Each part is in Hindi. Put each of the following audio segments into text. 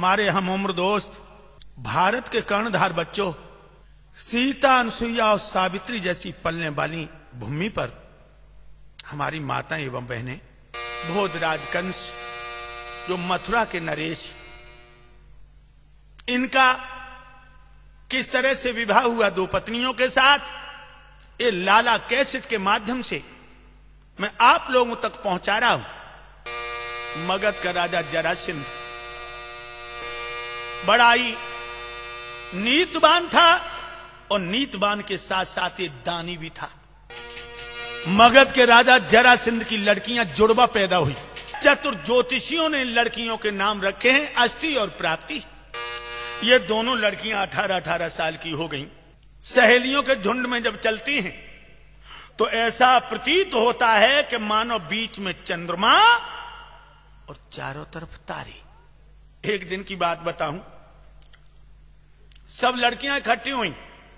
हमारे हम उम्र दोस्त भारत के कर्णधार बच्चों, सीता, अनसुईया और सावित्री जैसी पलने वाली भूमि पर हमारी माताएं एवं बहनें, भोजराज कंस, जो मथुरा के नरेश, इनका किस तरह से विवाह हुआ दो पत्नियों के साथ, ये लाला कैसेट के माध्यम से मैं आप लोगों तक पहुंचा रहा हूं। मगध का राजा जरासंध बड़ा ही नीतवान था और नीतवान के साथ साथ ये दानी भी था। मगध के राजा जरासंध की लड़कियां जुड़वा पैदा हुई। चतुर ज्योतिषियों ने लड़कियों के नाम रखे हैं अष्टि और प्राप्ति। ये दोनों लड़कियां 18-18 साल की हो गईं। सहेलियों के झुंड में जब चलती हैं तो ऐसा प्रतीत होता है कि मानो बीच में चंद्रमा और चारों तरफ तारे। एक दिन की बात बताऊं, सब लड़कियां इकट्ठी हुई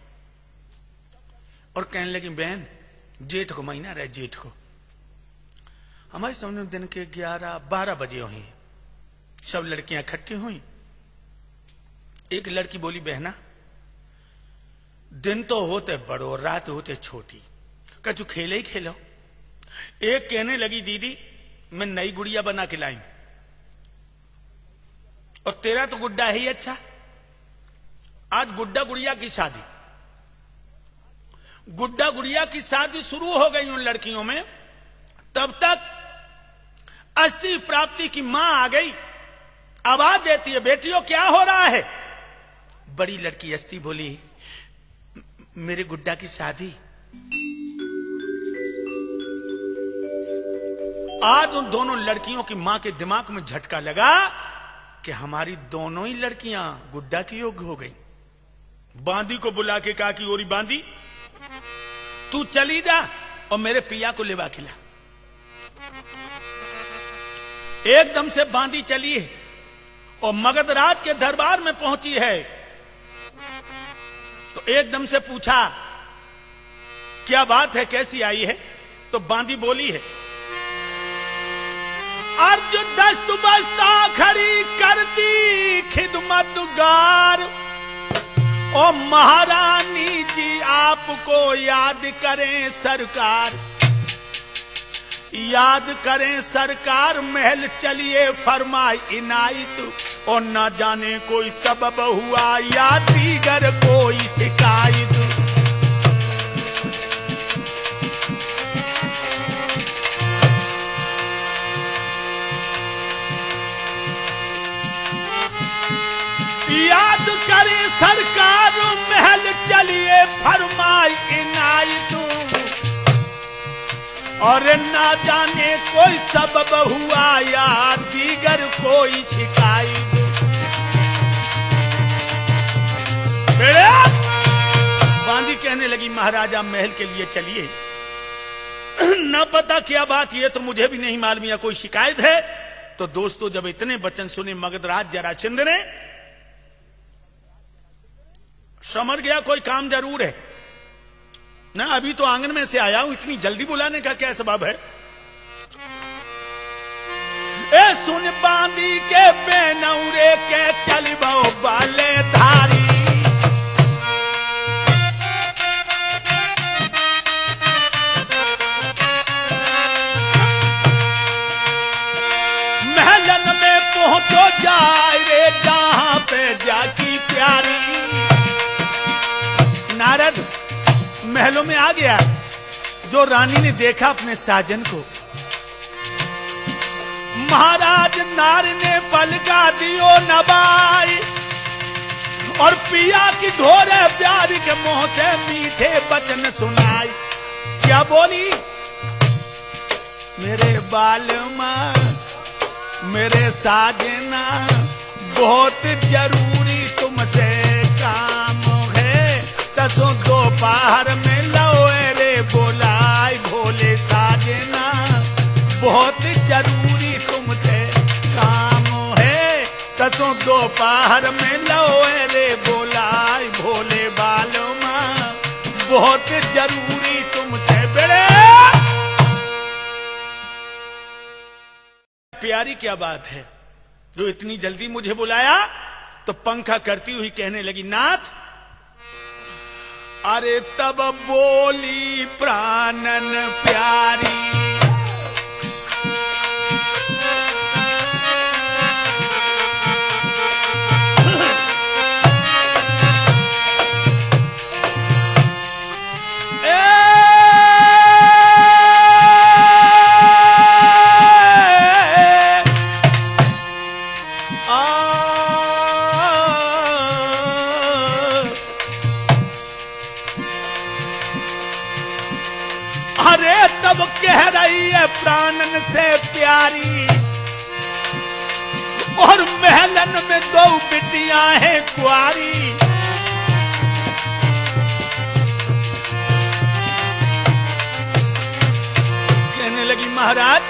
और कहने लगी, बहन जेठ को महीना रहे, जेठ को हमारे सामने दिन के 11-12 बजे हुए। सब लड़कियां इकट्ठी हुई। एक लड़की बोली, बहना दिन तो होते बड़ो, रात होते छोटी, कछु खेले ही खेलो। एक कहने लगी, दीदी मैं नई गुड़िया बना के लाई और तेरा तो गुड्डा है ही अच्छा, आज गुड्डा गुड़िया की शादी। गुड्डा गुड़िया की शादी शुरू हो गई उन लड़कियों में। तब तक अष्टि प्राप्ति की मां आ गई, आवाज देती है, बेटियों क्या हो रहा है। बड़ी लड़की अष्टि बोली, मेरे गुड्डा की शादी। आज उन दोनों लड़कियों की मां के दिमाग में झटका लगा कि हमारी दोनों ही लड़कियां गुड्डा की योग्य हो गई। बांदी को बुला के कहा कि ओरी बांदी, तू चली जा और मेरे पिया को लेवा खिला। एकदम से बांदी चली है और मगध राज के दरबार में पहुंची है तो एकदम से पूछा, क्या बात है, कैसी आई है। तो बांदी बोली है, अर्जुन दस्तु बस्ता खड़ी करती खिदमत गार, ओ महारानी जी आपको याद करें सरकार, याद करें सरकार, महल चलिए फरमाई इनायत, और न जाने कोई सबब हुआ या दीगर कोई शिकायत। याद करें सरकार, महल चलिए फरमाई इनायत, और ना जाने कोई सबब हुआ या दीगर कोई शिकायत। बांदी कहने लगी, महाराजा महल के लिए चलिए, न पता क्या बात, ये तो मुझे भी नहीं मालूम, या कोई शिकायत है। तो दोस्तों जब इतने वचन सुने मगधराज जरासंध ने, समझ गया कोई काम जरूर है ना। अभी तो आंगन में से आया हूं, इतनी जल्दी बुलाने का क्या सबब है। ए सुन बांदी के बेनौरे के चलिबो बाले धारी, महलन में पहुंचो जाए रे जहां पे जाकी प्यारी। नारद महलों में आ गया। जो रानी ने देखा अपने साजन को, महाराज नार ने पलका दियो नबाई, और पिया की ढोरे प्यार के मुंह से मीठे वचन सुनाई। क्या बोली, मेरे बालमा मेरे साजना, बहुत जरूरी तुमसे काम है, तसो दोपहर में लो रे बोलाई भोले साजना, बहुत जरूरी तुमसे काम है, तसो दोपहर में लो रे बोलाई भोले बालमा, बहुत जरूरी तुमसे। बेड़े प्यारी क्या बात है, जो इतनी जल्दी मुझे बुलाया? तो पंखा करती हुई कहने लगी, नाथ। अरे तब बोली प्राणन प्यारी, तब कह रही है प्राणन से प्यारी, और महलन में 2 बिटियां हैं कुआरी। कहने लगी, महाराज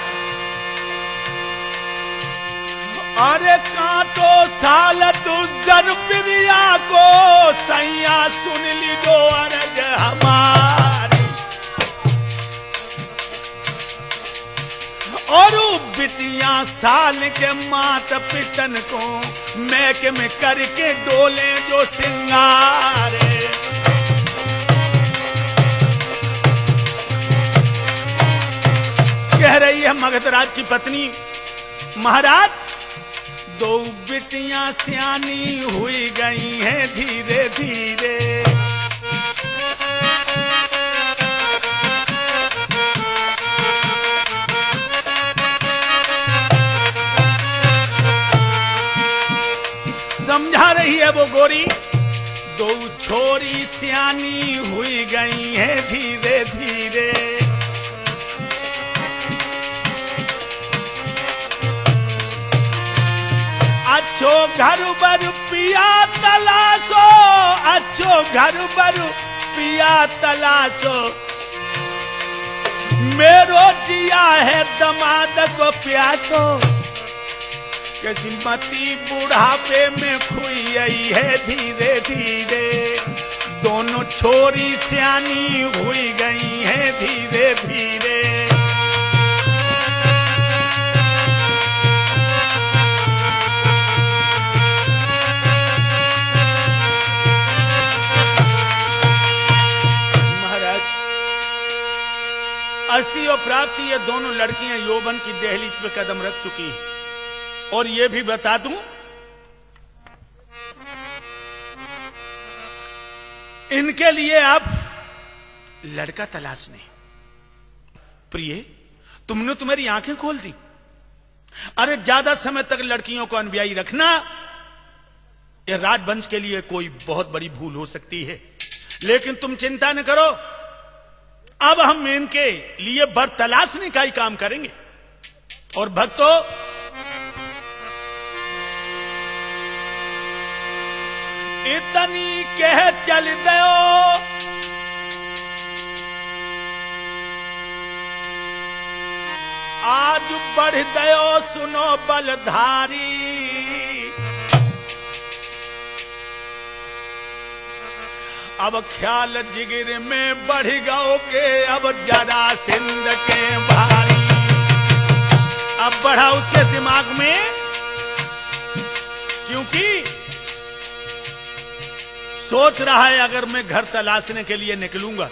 अरे कांटो सालत जर प्रिया को, सैया सुन ली दो अरज हमारी। और बिटियां साल के मात पितन को, मैके में करके डोले जो सिंगारे। कह रही है मगधराज की पत्नी, महाराज 2 बिटियां सियानी हुई गई हैं धीरे धीरे। समझा रही है वो गोरी, 2 छोरी सियानी हुई गई हैं धीरे धीरे। अच्छो घर बर पिया तलाशो, अच्छो घर बर पिया तलाशो, मेरो जिया है दमाद को प्यासो। कैसी मती बुढ़ापे में खुई आई है धीरे धीरे, दोनों छोरी सियानी हुई गई हैं धीरे धीरे। महाराज अस्थि और प्राप्ति, ये दोनों लड़कियां यौवन की दहलीज पे कदम रख चुकी हैं। और ये भी बता दूं, इनके लिए आप लड़का तलाशने। प्रिय, तुमने तो मेरी आंखें खोल दी। अरे ज्यादा समय तक लड़कियों को अनब्याई रखना, यह राजवंश के लिए कोई बहुत बड़ी भूल हो सकती है। लेकिन तुम चिंता न करो, अब हम इनके लिए वर तलाशने का ही काम करेंगे। और भक्तों, इतनी कह चल दो, आज बढ़ दो सुनो बलधारी। अब ख्याल जिगर में बढ़ गओगे, अब जरासंध के भारी। अब बढ़ा उसके दिमाग में, क्योंकि सोच रहा है अगर मैं घर तलाशने के लिए निकलूंगा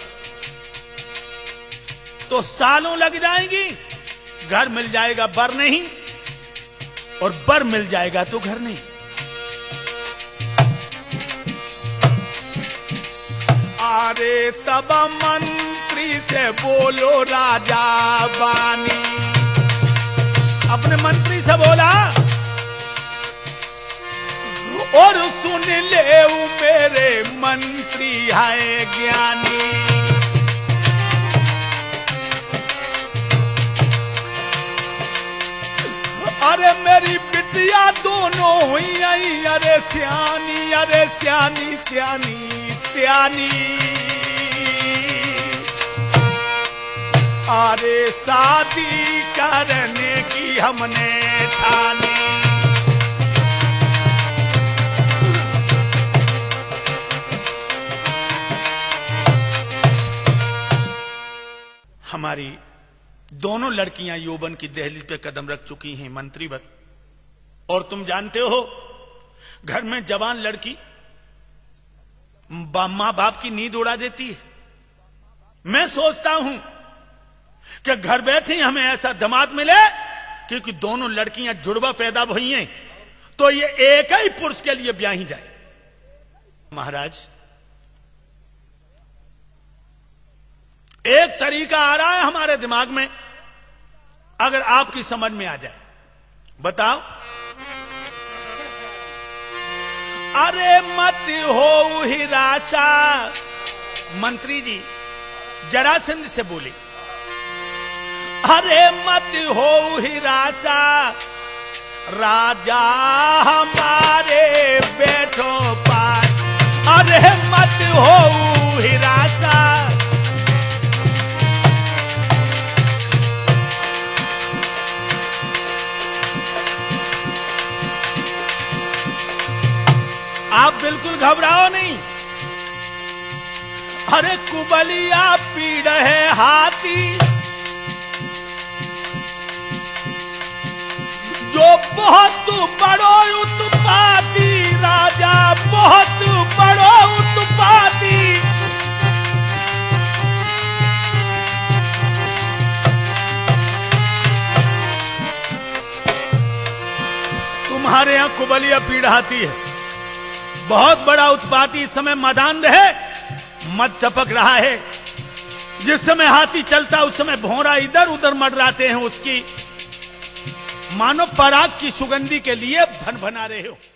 तो सालों लग जाएंगी। घर मिल जाएगा बर नहीं, और बर मिल जाएगा तो घर नहीं। अरे तब मंत्री से बोलो राजा बानी, अपने मंत्री से बोला, और सुन ले मेरे मंत्री है ज्ञानी। अरे मेरी बिटिया दोनों हुई आई, अरे सियानी, अरे सियानी सियानी सियानी। अरे शादी करने की हमने ठानी। हमारी दोनों लड़कियां यौवन की दहलीज पे कदम रख चुकी हैं मंत्रीवत, और तुम जानते हो घर में जवान लड़की मां बाप की नींद उड़ा देती है। मैं सोचता हूं कि घर बैठे हमें ऐसा दामाद मिले, क्योंकि दोनों लड़कियां जुड़वा पैदा हुई हैं, तो ये एक ही पुरुष के लिए ब्याही जाए। महाराज, एक तरीका आ रहा है हमारे दिमाग में, अगर आपकी समझ में आ जाए, बताओ। अरे मत हो हिरासा, मंत्री जी जरासंध से बोले, अरे मत हो हिरासा, राजा हमारे बैठो पास। अरे मत हो हिरासा, आप बिल्कुल घबराओ नहीं। अरे कुबलिया पीड़ है हाथी, जो बहुत बड़ो उत्पाती, राजा बहुत बड़ो उत्पाती। तुम्हारे यहां कुबलिया पीड़ हाथी है, बहुत बड़ा उत्पाती। इस समय मैदान रहे, मत टपक रहा है। जिस समय हाथी चलता उस समय भौरा इधर उधर मंडराते हैं, उसकी मानो पराग की सुगंधी के लिए भन भना रहे हो।